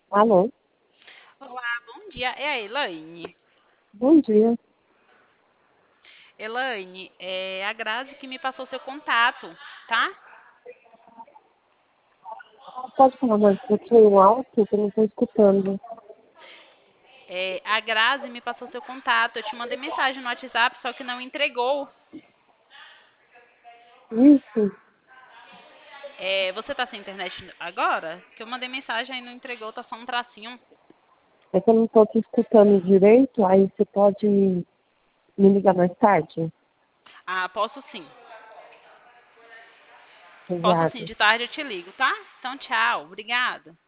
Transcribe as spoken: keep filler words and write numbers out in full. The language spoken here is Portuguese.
Alô, Olá, bom dia. É a Elaine. bom dia. Elaine, é a Grazi que me passou seu contato, tá? Pode falar mais um pouquinho alto, que eu não estou escutando. É, a Grazi me passou seu contato. Eu te mandei mensagem no WhatsApp, só que não entregou. Isso, É, você tá sem internet agora? Que eu mandei mensagem e não entregou, tá só um tracinho. é que eu não estou te escutando direito, aí você pode me ligar mais tarde? Ah, posso sim. Posso sim, Obrigada. de tarde eu te ligo, tá? Então, tchau. Obrigada.